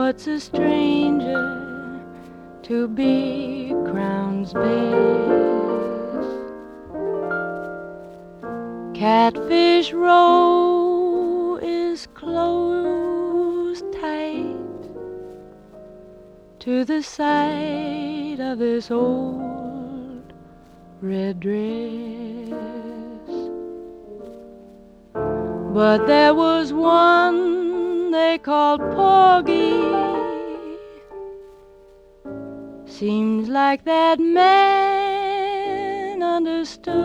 What's a stranger to big Crown's best? Catfish Row is closed tight to the sight of this old red dress. But there was one they called Porgy. Seems like that man understood,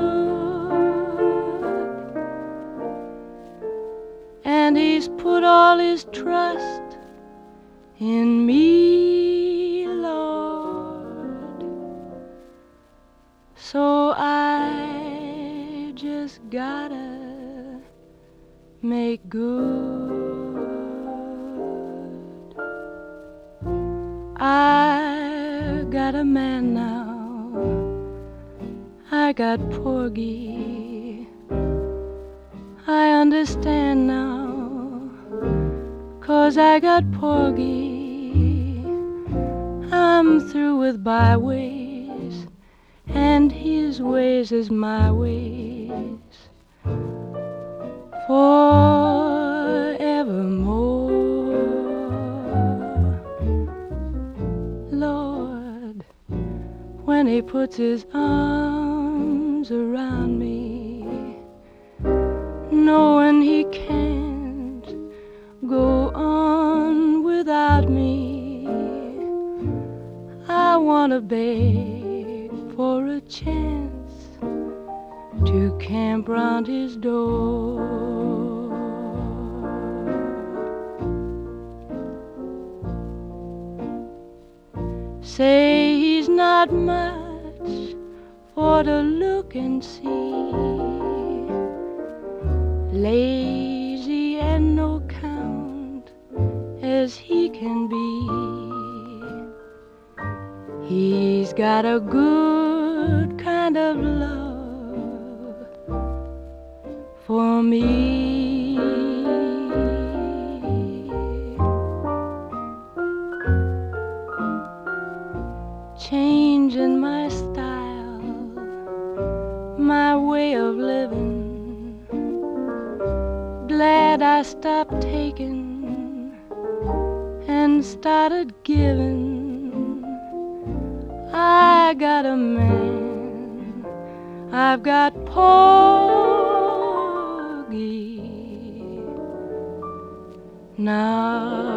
and he's put all his trust in me, Lord. So I just gotta make good. I got a man now, I got Porgy. I understand now, 'cause I got Porgy. I'm through with byways, and his ways is my ways forevermore. Lord, when he puts his arms around me, knowing he can't go on without me, I wanna beg for a chance to camp round his door. Say he's not much for to look and see, lazy and no count as he can be. He's got a good kind of love for me. Changing my style, my way of living. Glad I stopped taking and started giving. I got a man, I've got Porgy. Now